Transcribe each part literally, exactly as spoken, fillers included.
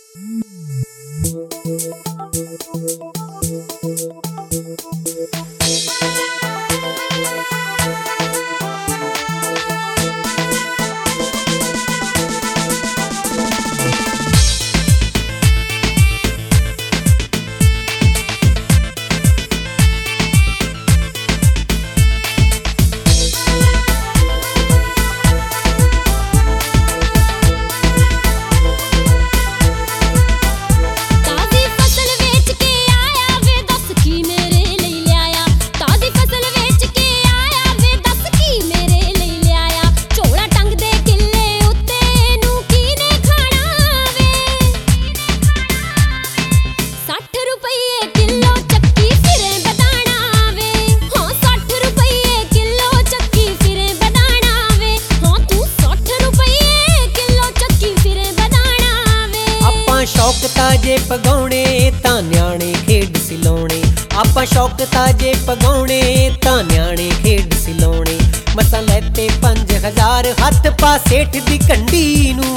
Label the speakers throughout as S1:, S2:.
S1: शौक ताजे पगाउणे तां न्याणे खेड सिलाउणे आपां शौक ताजे पगाउणे तां न्याणे खेड सिलाउणे मसां लैते पंज हज़ार हथ पा सेठ दी कंडी नूं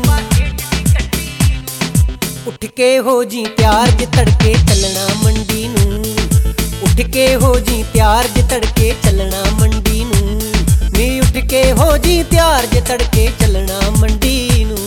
S1: उठ के हो जी त्यार जे तड़के चलना मंडी नूं उठ के हो जी त्यार जे तड़के चलना मंडी नूं नी उठ के हो जी त्यार जे तड़के चलना मंडी नूं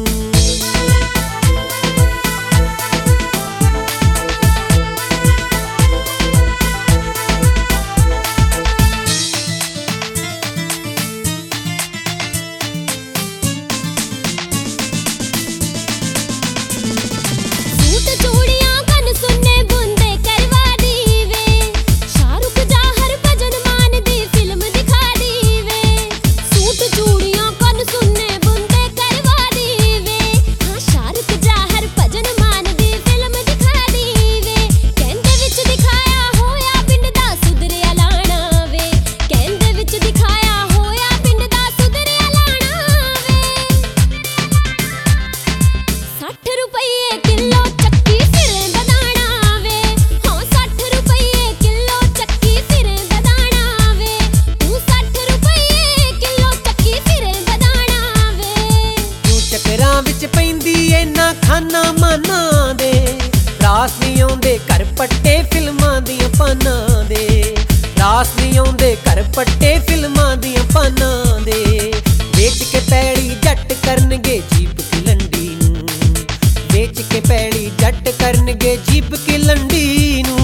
S1: खाना माना दे रास नहीं आउंदे घर पट्टे फिल्मां दियां पाना दे रास नहीं आउंदे घर पट्टे फिल्मां दियां पाना दे बेच के पैड़ी जट करनगे जीप की लंडी नूं बेच के पैड़ी जट करनगे जीप की लंडी नूं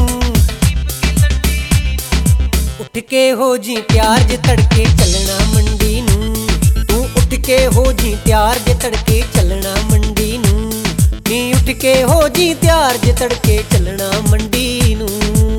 S1: उठ के हो जी त्यार जे तड़के चलना मंडी नूं तू उठ के हो जी त्यार जे तड़के चलना मंडी नूं नी उठ के हो जी त्यार जे तड़के चलना मंडी नूं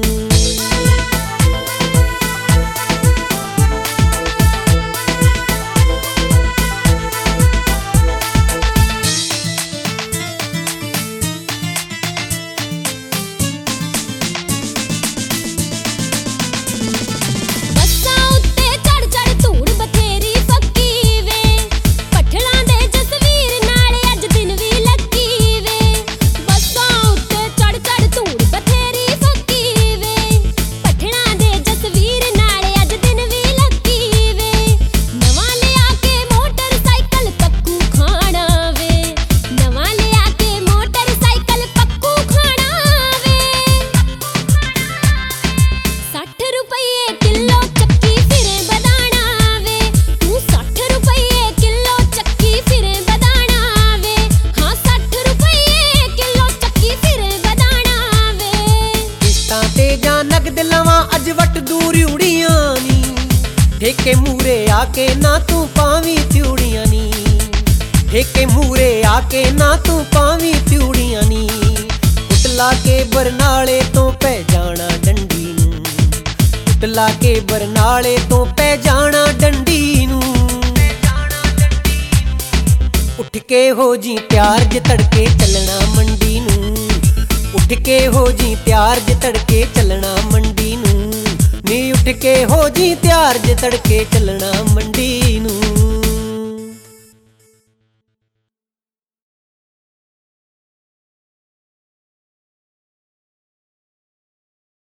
S1: अज वट दूरी उड़ियां नी ठेके मूरे आके ना तू पावी त्यूड़ियां नी ठेके मूरे आके ना तू पावी त्यूड़ियां नी उटला के बरनाले तो पै जाना डंडी नूं उटला के बरनाले तो पै जाना डंडी नूं उठ के हो जी त्यार जे तड़के चलना मंडी नूं उठ के हो जी त्यार जे तड़के चलना मंडी नूं नी उठ के हो जी त्यार जे तड़के चलना मंडी नूं।